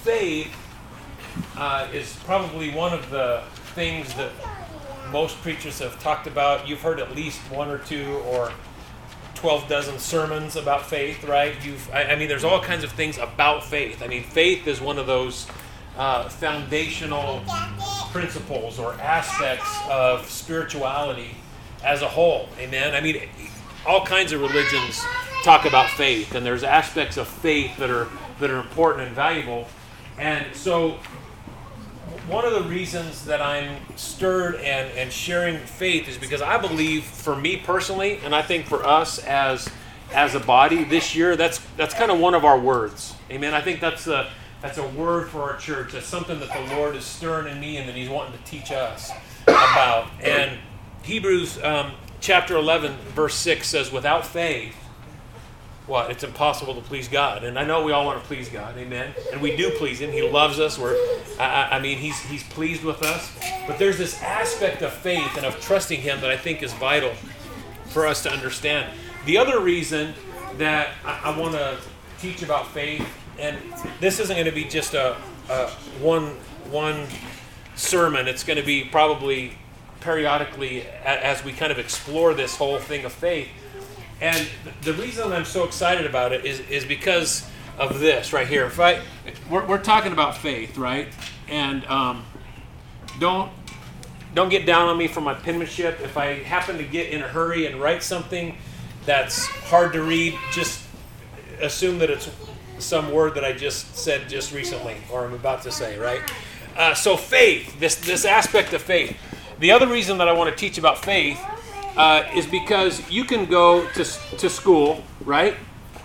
faith is probably one of the things that most preachers have talked about. You've heard at least one or two or 12 dozen sermons about faith, right? I mean, there's all kinds of things about faith. I mean, faith is one of those foundational principles or aspects of spirituality as a whole. Amen? I mean, all kinds of religions talk about faith, and there's aspects of faith that are important and valuable. And so one of the reasons that I'm stirred and sharing faith is because I believe, for me personally, and I think for us as a body this year, that's kind of one of our words. Amen. I think that's a word for our church. That's something that the Lord is stirring in me and that He's wanting to teach us about. And Hebrews chapter 11, verse 6 says, without faith, what? It's impossible to please God. And I know we all want to please God, amen? And we do please Him. He loves us. He's pleased with us. But there's this aspect of faith and of trusting Him that I think is vital for us to understand. The other reason that I want to teach about faith, and this isn't going to be just a one sermon. It's going to be probably periodically as we kind of explore this whole thing of faith. And the reason I'm so excited about it is because of this right here. We're talking about faith, right? And don't get down on me for my penmanship. If I happen to get in a hurry and write something that's hard to read, just assume that it's some word that I just said just recently, or I'm about to say, right? So faith, this aspect of faith. The other reason that I want to teach about faith is because you can go to school, right?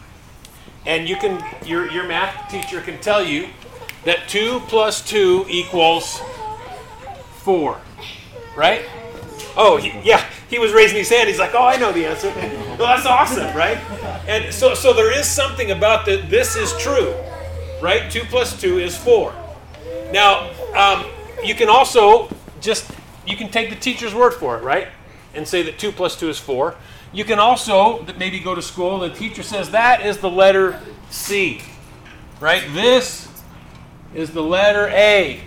And your math teacher can tell you that 2 plus 2 equals 4, right? Oh, he was raising his hand. He's like, oh, I know the answer. Well, that's awesome, right? And so there is something about that. This is true, right? 2 plus 2 is 4. Now, you can also you can take the teacher's word for it, right? And say that 2 plus 2 is 4. You can also maybe go to school and the teacher says that is the letter C, right? This is the letter A.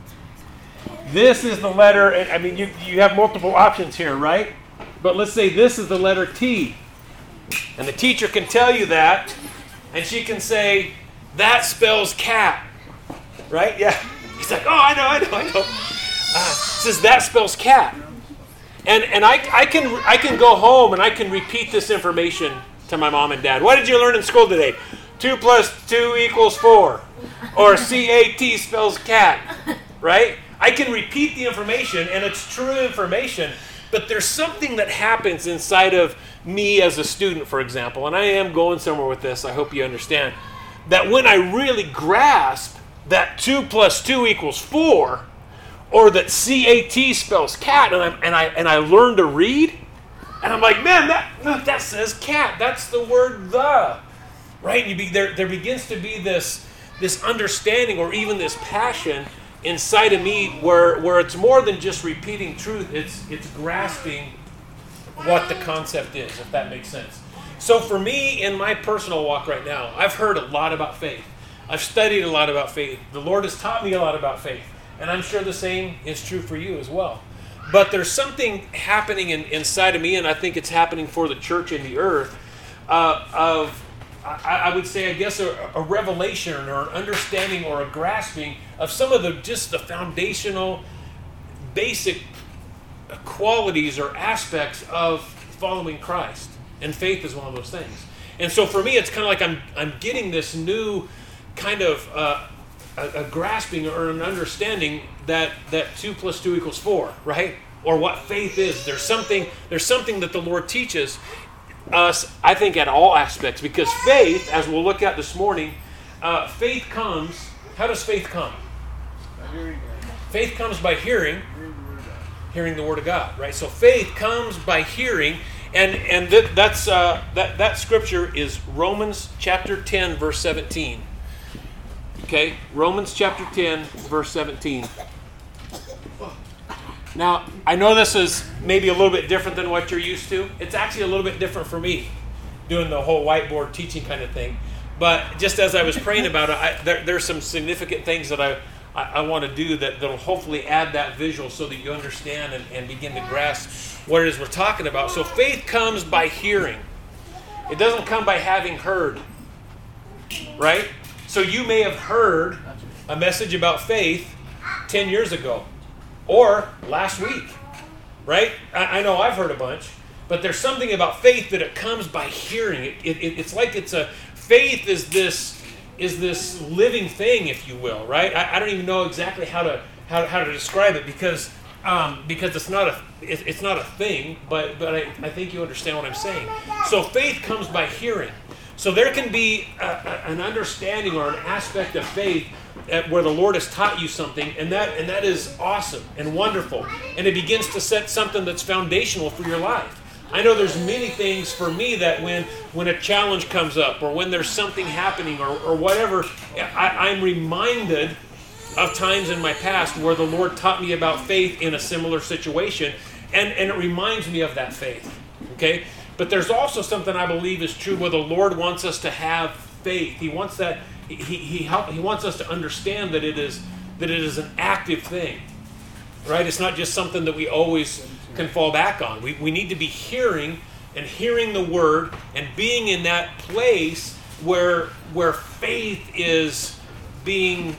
This is the letter, I mean, you have multiple options here, right? But let's say this is the letter T. And the teacher can tell you that, and she can say, that spells cat, right? Yeah. He's like, oh, I know. Says that spells cat. And I can go home and I can repeat this information to my mom and dad. What did you learn in school today? 2 plus 2 equals 4. Or C-A-T spells cat. Right? I can repeat the information and it's true information, but there's something that happens inside of me as a student, for example, and I am going somewhere with this, I hope you understand, that when I really grasp that 2 plus 2 equals 4, or that C-A-T spells cat, and I learn to read, and I'm like, man, that says cat. That's the word the, right? There begins to be this understanding or even this passion inside of me where it's more than just repeating truth. It's grasping what the concept is, if that makes sense. So for me, in my personal walk right now, I've heard a lot about faith. I've studied a lot about faith. The Lord has taught me a lot about faith. And I'm sure the same is true for you as well. But there's something happening inside of me, and I think it's happening for the church in the earth, I would say, I guess, a revelation or an understanding or a grasping of some of the foundational, basic qualities or aspects of following Christ. And faith is one of those things. And so for me, it's kind of like I'm getting this new kind of a grasping or an understanding that 2 plus 2 equals 4, right? Or what faith is. There's something that the Lord teaches us, I think, at all aspects. Because faith, as we'll look at this morning, faith comes. How does faith come? Faith comes by hearing the Word of God, right? So faith comes by hearing, and that scripture is Romans chapter 10, verse 17. Okay, Romans chapter 10, verse 17. Now, I know this is maybe a little bit different than what you're used to. It's actually a little bit different for me, doing the whole whiteboard teaching kind of thing. But just as I was praying about it, there's some significant things that I want to do that'll hopefully add that visual so that you understand and begin to grasp what it is we're talking about. So faith comes by hearing. It doesn't come by having heard. Right? So you may have heard a message about faith 10 years ago or last week. Right? I know I've heard a bunch. But there's something about faith that it comes by hearing. It's like faith is this living thing, if you will, right? I don't even know exactly how to describe it because it's not a thing, but I think you understand what I'm saying. So faith comes by hearing. So there can be an understanding or an aspect of faith where the Lord has taught you something, and that is awesome and wonderful, and it begins to set something that's foundational for your life. I know there's many things for me that when a challenge comes up or when there's something happening or whatever, I'm reminded of times in my past where the Lord taught me about faith in a similar situation, and it reminds me of that faith. Okay? But there's also something I believe is true where the Lord wants us to have faith. He wants that He wants us to understand that it is an active thing. Right? It's not just something that we always can fall back on. We need to be hearing the word and being in that place where faith is being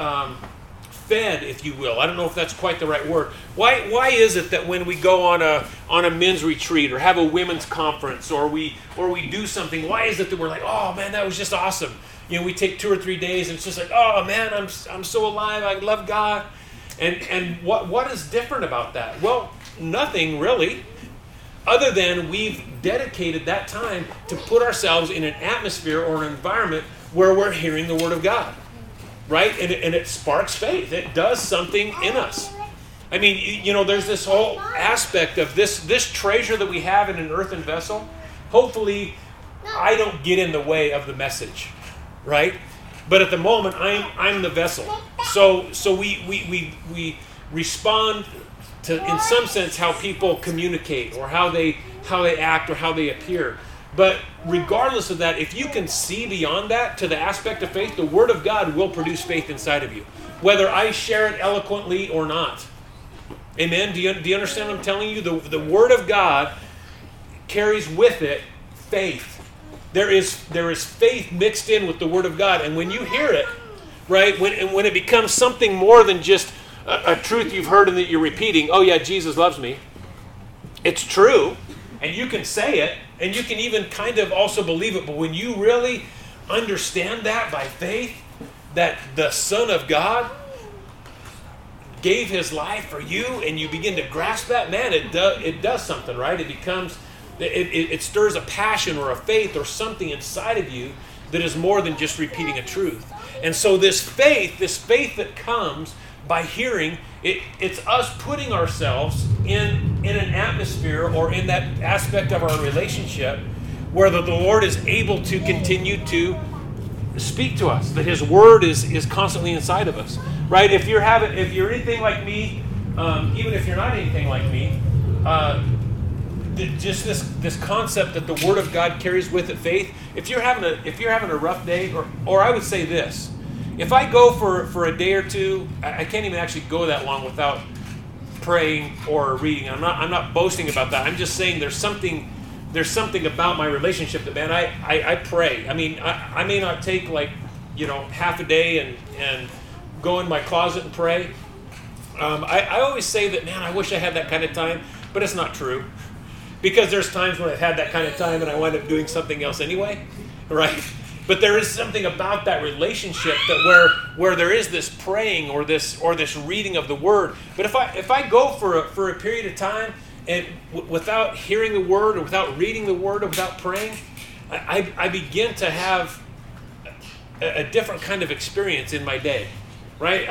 fed, if you will. I don't know if that's quite the right word. Why is it that when we go on a men's retreat or have a women's conference or we do something, why is it that we're like, oh man, that was just awesome? We take 2 or 3 days and it's just like, oh man, I'm so alive, I love God. And what is different about that? Well, nothing really, other than we've dedicated that time to put ourselves in an atmosphere or an environment where we're hearing the Word of God, right? And it sparks faith. It does something in us. I mean, there's this whole aspect of this treasure that we have in an earthen vessel. Hopefully, I don't get in the way of the message, right? But at the moment, I'm the vessel. So we respond to, in some sense, how people communicate or how they act or how they appear. But regardless of that, if you can see beyond that to the aspect of faith, the Word of God will produce faith inside of you, whether I share it eloquently or not. Amen? Do you understand what I'm telling you? The Word of God carries with it faith. There is faith mixed in with the Word of God, and when you hear it, right, when it becomes something more than just a truth you've heard and that you're repeating, oh yeah, Jesus loves me. It's true, and you can say it, and you can even kind of also believe it, but when you really understand that by faith, that the Son of God gave His life for you, and you begin to grasp that, man, it does something, right? It becomes, it stirs a passion or a faith or something inside of you that is more than just repeating a truth. And so this faith that comes by hearing, it's us putting ourselves in an atmosphere or in that aspect of our relationship where the Lord is able to continue to speak to us, that His Word is constantly inside of us, right? If you're anything like me, even if you're not anything like me, just this concept that the Word of God carries with it faith. If you're having a rough day, or I would say this. If I go for a day or two, I can't even actually go that long without praying or reading. I'm not boasting about that. I'm just saying there's something about my relationship that, man, I pray. I mean, I may not take half a day and go in my closet and pray. I always say that, man, I wish I had that kind of time, but it's not true. Because there's times when I've had that kind of time and I wind up doing something else anyway, right? But there is something about that relationship that where there is this praying or this reading of the Word. But if I go for a period of time and without hearing the Word or without reading the Word or without praying, I begin to have a different kind of experience in my day, right?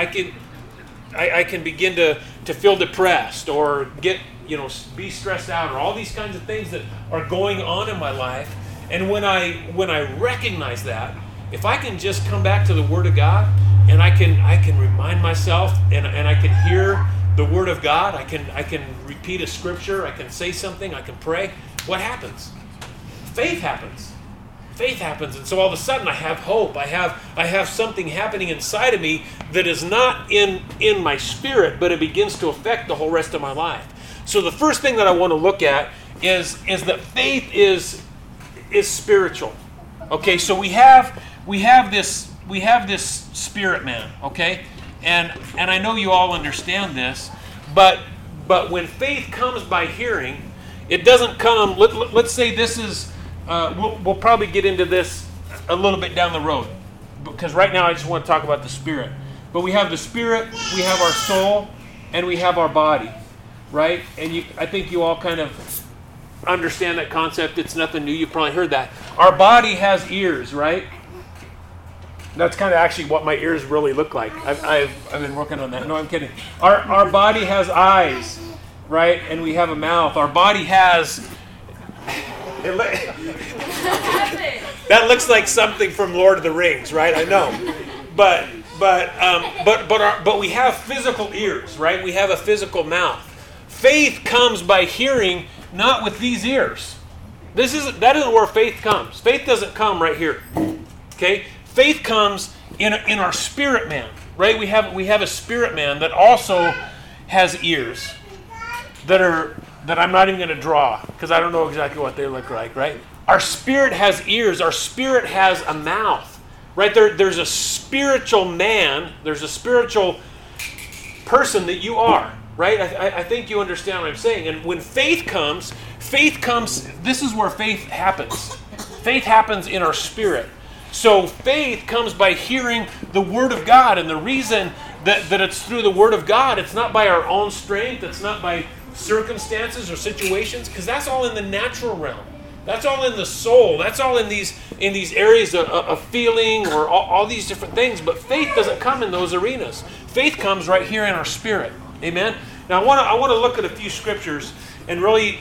I can begin to feel depressed or get be stressed out or all these kinds of things that are going on in my life. And when I recognize that, if I can just come back to the Word of God and I can remind myself and I can hear the Word of God, I can repeat a scripture, I can say something, I can pray, what happens? Faith happens. faith happens. And so all of a sudden I have hope. I have something happening inside of me that is not in my spirit, but it begins to affect the whole rest of my life. So the first thing that I want to look at is that faith is spiritual. Okay, so we have this spirit man, okay? And I know you all understand this, but when faith comes by hearing, it doesn't come. Let's say this is. We'll probably get into this a little bit down the road, because right now I just want to talk about the spirit. But we have the spirit, we have our soul, and we have our body, right? And I think you all kind of understand that concept. It's nothing new. You've probably heard that. Our body has ears, right? That's kind of actually what my ears really look like. I've been working on that. No, I'm kidding. Our body has eyes, right? And we have a mouth. Our body has... That looks like something from Lord of the Rings, right? I know. But we have physical ears, right? We have a physical mouth. Faith comes by hearing, not with these ears. That isn't where faith comes. Faith doesn't come right here. Okay? Faith comes in our spirit man, right? We have a spirit man that also has ears that I'm not even going to draw, because I don't know exactly what they look like, right? Our spirit has ears. Our spirit has a mouth, right? There's a spiritual man. There's a spiritual person that you are, right? I think you understand what I'm saying. And when faith comes, this is where faith happens. Faith happens in our spirit. So faith comes by hearing the Word of God. And the reason that it's through the Word of God, it's not by our own strength, it's not by circumstances or situations, because that's all in the natural realm. That's all in the soul. That's all in these areas of feeling or all these different things. But faith doesn't come in those arenas. Faith comes right here in our spirit. Amen? Now I want to look at a few scriptures and really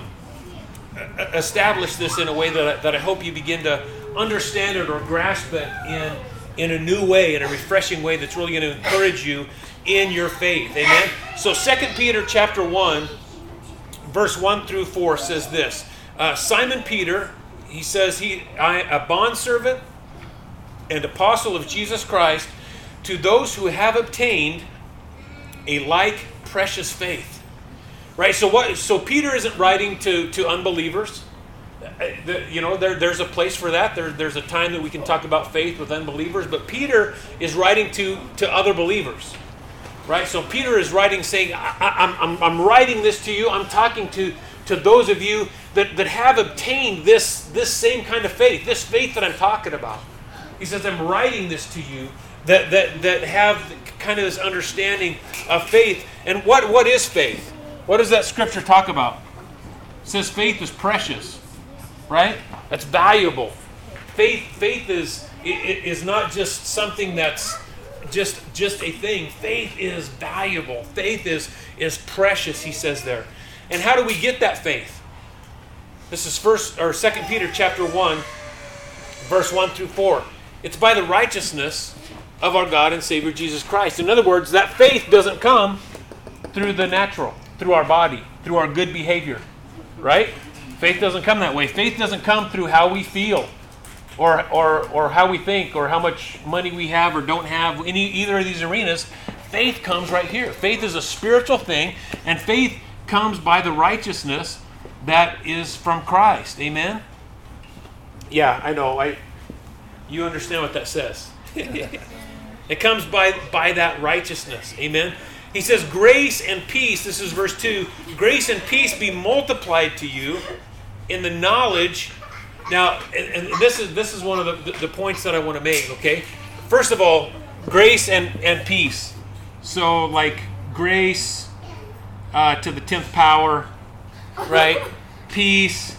establish this in a way that I hope you begin to understand it or grasp it in a new way, in a refreshing way that's really going to encourage you in your faith. Amen? So 2 Peter chapter 1, verse 1 through 4 says this. Simon Peter, he says, I, a bondservant and apostle of Jesus Christ, to those who have obtained a like precious faith. Right? So Peter isn't writing to unbelievers. There's a place for that. There's a time that we can talk about faith with unbelievers, but Peter is writing to other believers. Right? So Peter is writing saying, I'm writing this to you. I'm talking to those of you that have obtained this same kind of faith, this faith that I'm talking about. He says, I'm writing this to you that have kind of this understanding of faith. And what is faith? What does that scripture talk about? It says faith is precious, right? That's valuable. Faith is not just something that's just a thing. Faith is valuable. Faith is precious, he says there. And how do we get that faith? This is 2 Peter chapter 1, verse 1 through 4. It's by the righteousness of our God and Savior Jesus Christ. In other words, that faith doesn't come through the natural, through our body, through our good behavior, right? Faith doesn't come that way. Faith doesn't come through how we feel or how we think or how much money we have or don't have in either of these arenas. Faith comes right here. Faith is a spiritual thing, and faith comes by the righteousness that is from Christ. Amen? Yeah, I know. You understand what that says. It comes by that righteousness. Amen? He says, grace and peace, this is verse 2, grace and peace be multiplied to you in the knowledge. Now, and this is one of the points that I want to make, okay? First of all, grace and peace. So, like, grace to the 10th power, right? Peace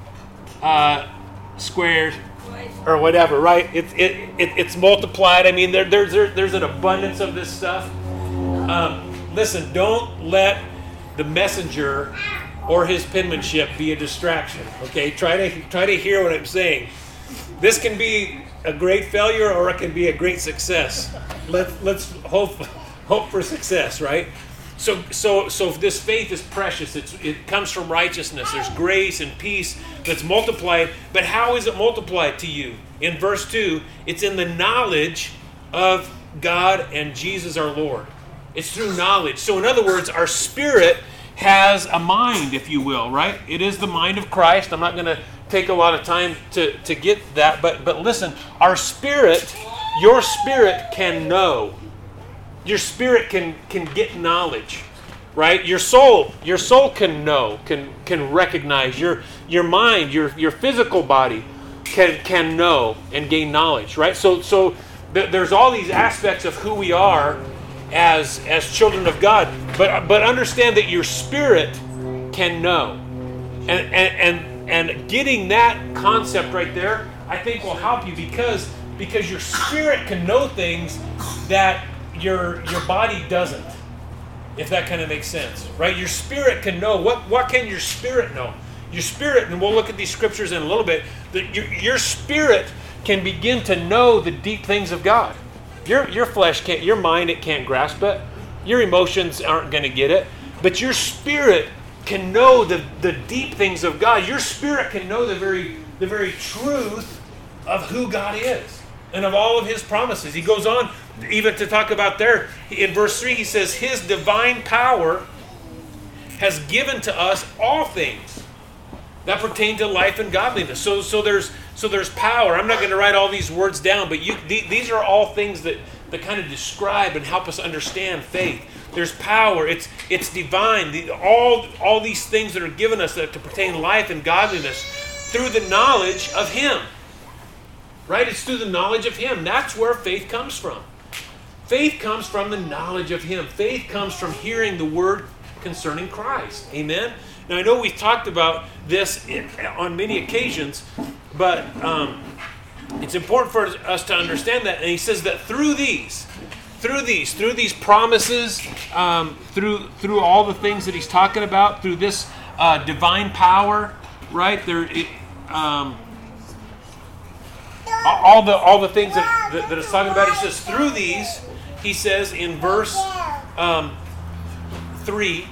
squared or whatever, right? It's multiplied. I mean, there's an abundance of this stuff. Listen, don't let the messenger or his penmanship be a distraction. Okay, try to hear what I'm saying. This can be a great failure or it can be a great success. Let's hope for success, right? So this faith is precious. It comes from righteousness. There's grace and peace that's multiplied. But how is it multiplied to you? In verse 2, it's in the knowledge of God and Jesus our Lord. It's through knowledge. So in other words, our spirit has a mind, if you will, right? It is the mind of Christ. I'm not going to take a lot of time to get that. But listen, our spirit, your spirit can know. Your spirit can get knowledge, right? Your soul can know, can recognize. Your mind, your physical body can know and gain knowledge, right? So there's all these aspects of who we are as children of God, but understand that your spirit can know, and getting that concept right there, I think will help you because your spirit can know things that your body doesn't, if that kind of makes sense, right? Your spirit can know. What can your spirit know? Your spirit, and we'll look at these scriptures in a little bit, that your spirit can begin to know the deep things of God. Your flesh can't, your mind, it can't grasp it. Your emotions aren't going to get it. But your spirit can know the deep things of God. Your spirit can know the very truth of who God is and of all of his promises. He goes on even to talk about there. In verse 3, he says, his divine power has given to us all things that pertain to life and godliness. So there's power. I'm not going to write all these words down, but these are all things that kind of describe and help us understand faith. There's power. It's divine. All these things that are given us that to pertain life and godliness through the knowledge of him. Right? It's through the knowledge of him. That's where faith comes from. Faith comes from the knowledge of him. Faith comes from hearing the word concerning Christ. Amen? Now, I know we've talked about this on many occasions, but it's important for us to understand that. And he says that through these promises, through all the things that he's talking about, through this divine power, right? All the things that it's talking about. He says through these. He says in verse 3.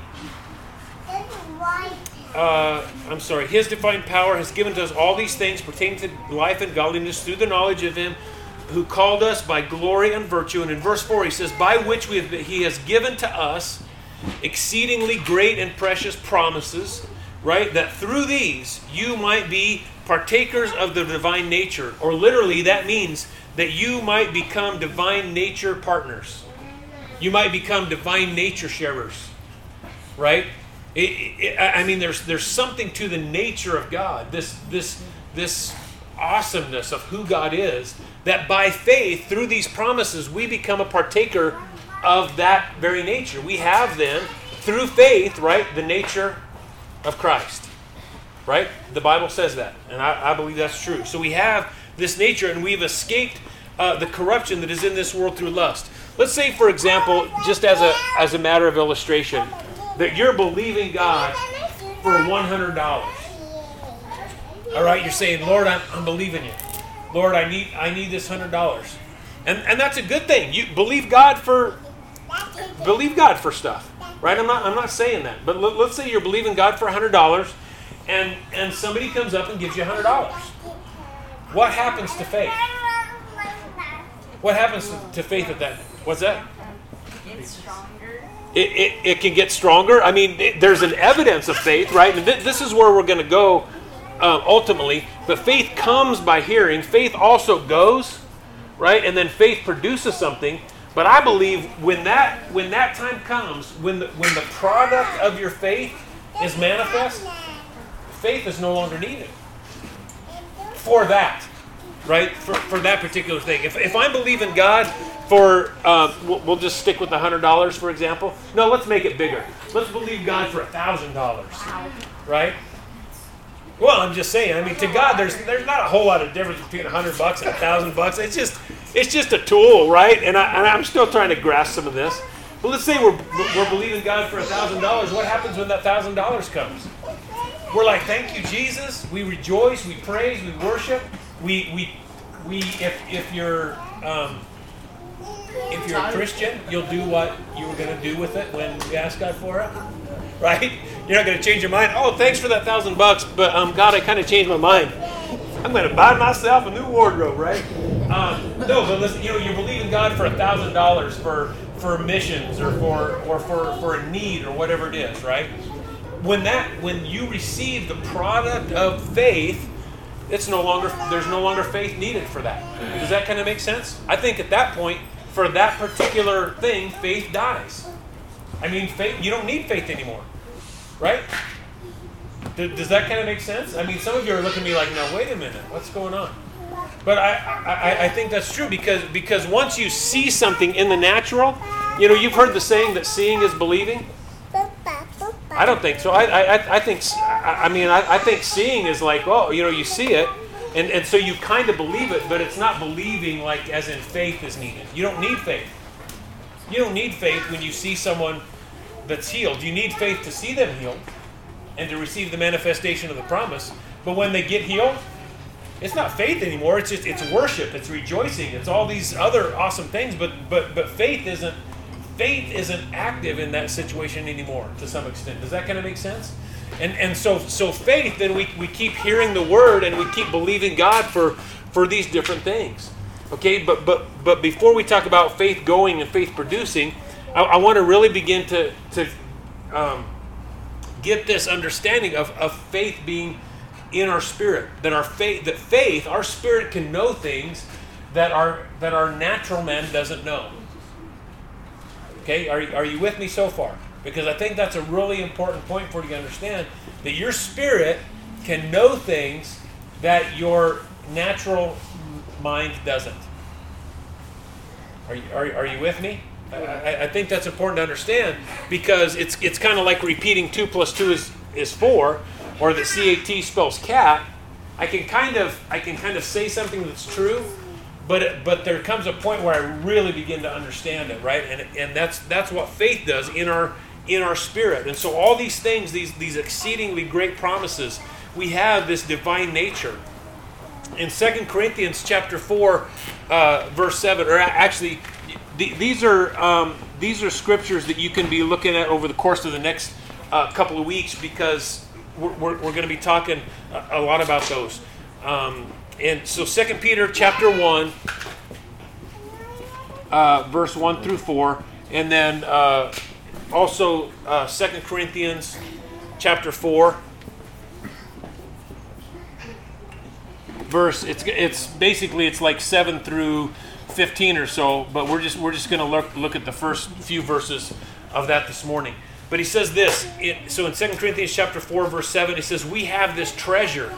His divine power has given to us all these things pertaining to life and godliness through the knowledge of him who called us by glory and virtue. And in verse 4 he says, by which he has given to us exceedingly great and precious promises, right? That through these you might be partakers of the divine nature. Or literally that means that you might become divine nature partners. You might become divine nature sharers, right? There's something to the nature of God, this awesomeness of who God is, that by faith, through these promises, we become a partaker of that very nature. We have then, through faith, right, the nature of Christ, right? The Bible says that, and I believe that's true. So we have this nature, and we've escaped the corruption that is in this world through lust. Let's say, for example, just as a matter of illustration, that you're believing God for $100. All right, you're saying, Lord, I'm believing you. Lord, I need this $100, and that's a good thing. You believe God for stuff, right? I'm not saying that, but let's say you're believing God for $100, and somebody comes up and gives you $100. What happens to faith? What happens to faith at that? What's that? It's stronger. It can get stronger. I mean, there's an evidence of faith, right? And this is where we're going to go ultimately. But faith comes by hearing. Faith also goes, right? And then faith produces something. But I believe when that time comes, when the product of your faith is manifest, faith is no longer needed for that, right? For that particular thing. If I'm believing God for, we'll just stick with the $100, for example. No, let's make it bigger. Let's believe God for $1,000, right? Well, I'm just saying. I mean, to God, there's not a whole lot of difference between $100 and $1,000. It's just a tool, right? And I'm still trying to grasp some of this. But let's say we're believing God for $1,000. What happens when that $1,000 comes? We're like, thank you, Jesus. We rejoice, we praise, we worship. If you're If you're a Christian, you'll do what you were going to do with it when you asked God for it, right? You're not going to change your mind. Oh, thanks for that $1,000, but God, I kind of changed my mind. I'm going to buy myself a new wardrobe, right? No, but listen, you believe in God for $1,000 for missions or for a need or whatever it is, right? When you receive the product of faith, there's no longer faith needed for that. Does that kind of make sense? I think at that point, for that particular thing, faith dies. I mean, faith, you don't need faith anymore, right? Does that kind of make sense? I mean, some of you are looking at me like, now wait a minute, what's going on? But I think that's true because once you see something in the natural, you've heard the saying that seeing is believing. I don't think so. I think seeing is like, oh, you see it, and so you kind of believe it, but it's not believing like as in faith is needed. You don't need faith. You don't need faith when you see someone that's healed. You need faith to see them healed and to receive the manifestation of the promise. But when they get healed, it's not faith anymore. It's worship. It's rejoicing. It's all these other awesome things. But faith isn't active in that situation anymore to some extent. Does that kind of make sense? And so faith, then we keep hearing the word and we keep believing God for these different things. Okay, but before we talk about faith going and faith producing, I want to really begin to get this understanding of faith being in our spirit. That our spirit can know things that our natural man doesn't know. Okay, are you with me so far? Because I think that's a really important point for you to understand, that your spirit can know things that your natural mind doesn't. Are you with me? I think that's important to understand, because it's kind of like repeating 2 + 2 is 4, or that CAT spells cat. I can kind of say something that's true, but there comes a point where I really begin to understand it, right? And that's what faith does in our spirit. And so all these things, these exceedingly great promises, we have this divine nature. In 2 Corinthians chapter 4, verse 7, or actually, these are scriptures that you can be looking at over the course of the next couple of weeks, because we're going to be talking a lot about those. And so 2 Peter chapter 1, verse 1 through 4, and then also 2 Corinthians chapter 4, verse, it's basically, it's like 7 through 15 or so, but we're just going to look at the first few verses of that this morning. But he says this, so in 2 Corinthians chapter 4, verse 7, he says, we have this treasure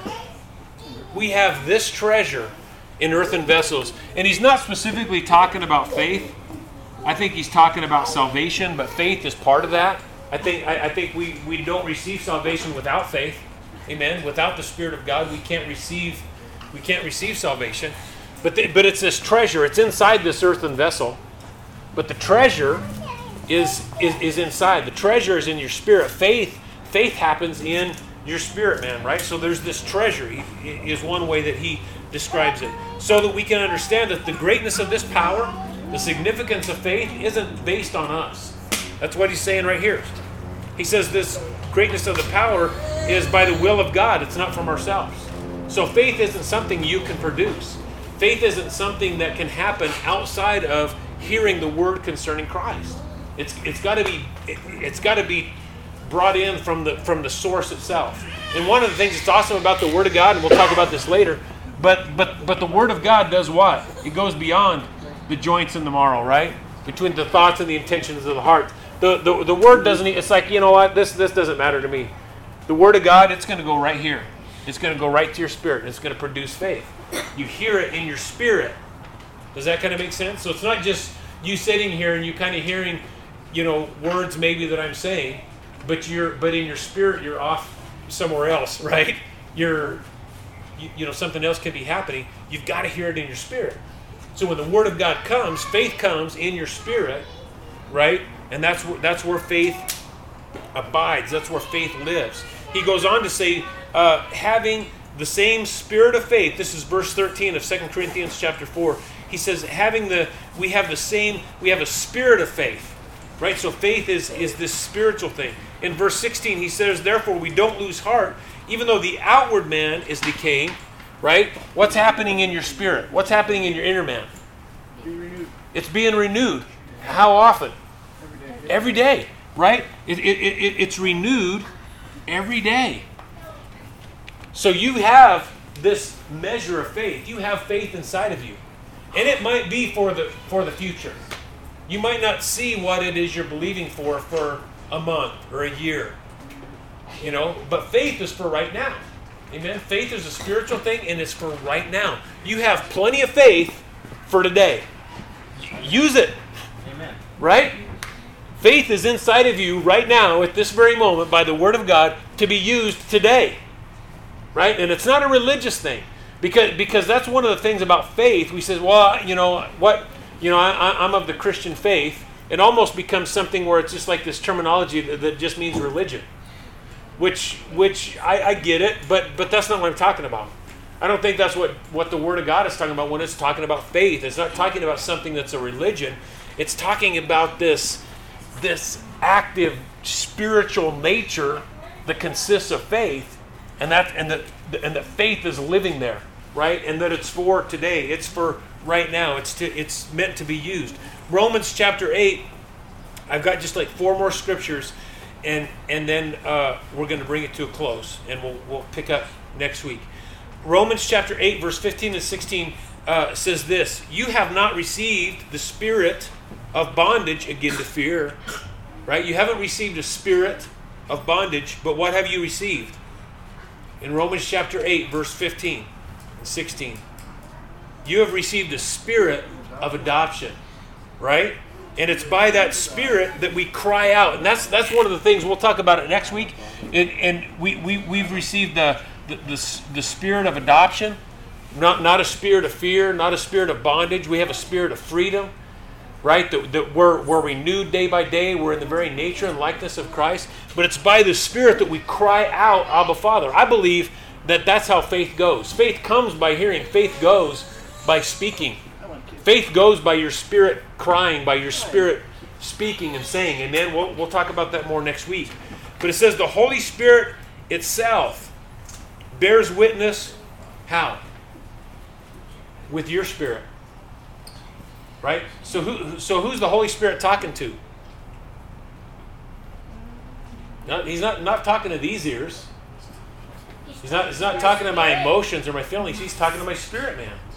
in earthen vessels. And he's not specifically talking about faith. I think he's talking about salvation, but faith is part of that. I think we don't receive salvation without faith. Amen. Without the Spirit of God, we can't receive salvation. But it's this treasure. It's inside this earthen vessel. But the treasure is inside. The treasure is in your spirit. Faith happens in your spirit, man, right? So there's this treasure, is one way that he describes it. So that we can understand that the greatness of this power, the significance of faith, isn't based on us. That's what he's saying right here. He says this greatness of the power is by the will of God. It's not from ourselves. So faith isn't something you can produce. Faith isn't something that can happen outside of hearing the word concerning Christ. It's got to be brought in from the source itself. And one of the things that's awesome about the Word of God, and we'll talk about this later, but the Word of God does what? It goes beyond the joints and the marrow, right? Between the thoughts and the intentions of the heart. The Word doesn't. It's like, you know what? This doesn't matter to me. The Word of God, it's going to go right here. It's going to go right to your spirit, and it's going to produce faith. You hear it in your spirit. Does that kind of make sense? So it's not just you sitting here and you kind of hearing, words maybe that I'm saying, but in your spirit you're off somewhere else, right? Something else can be happening. You've got to hear it in your spirit. So when the Word of God comes, faith comes in your spirit, right? And that's where faith abides. That's where faith lives. He goes on to say, having the same spirit of faith. This is verse 13 of 2 Corinthians chapter 4. he says, we have a spirit of faith, right? So faith is this spiritual thing. In verse 16, he says, therefore we don't lose heart, even though the outward man is decaying, right? What's happening in your spirit? What's happening in your inner man? It's being renewed. How often? Every day, right? It's renewed every day. So you have this measure of faith. You have faith inside of you. And it might be for the future. You might not see what it is you're believing for a month or a year. But faith is for right now. Amen? Faith is a spiritual thing, and it's for right now. You have plenty of faith for today. Use it. Amen. Right? Faith is inside of you right now at this very moment by the Word of God to be used today. Right? And it's not a religious thing. Because that's one of the things about faith. We say, well, I'm of the Christian faith. It almost becomes something where it's just like this terminology that just means religion. Which I get it, but that's not what I'm talking about. I don't think that's what the Word of God is talking about when it's talking about faith. It's not talking about something that's a religion. It's talking about this active spiritual nature that consists of faith, and that faith is living there, right? And that it's for today. It's for right now. It's meant to be used. Romans chapter 8. I've got just like 4 more scriptures, and then we're going to bring it to a close, and we'll pick up next week. Romans chapter 8, verse 15 and 16 says this: you have not received the spirit of bondage again to fear, right? You haven't received a spirit of bondage, but what have you received? In Romans chapter 8, verse 15 and 16, you have received the spirit of adoption, right? And it's by that spirit that we cry out. And that's one of the things, we'll talk about it next week. And we've received the spirit of adoption, not a spirit of fear, not a spirit of bondage. We have a spirit of freedom, right? That we're renewed day by day. We're in the very nature and likeness of Christ. But it's by the Spirit that we cry out, Abba, Father. I believe that that's how faith goes. Faith comes by hearing. Faith goes by speaking. Faith goes by your spirit crying, by your spirit speaking and saying. Amen? We'll talk about that more next week. But it says the Holy Spirit itself bears witness. How? With your spirit. Right? So who's the Holy Spirit talking to? He's not talking to these ears. He's not talking to my emotions or my feelings. He's talking to my spirit, man.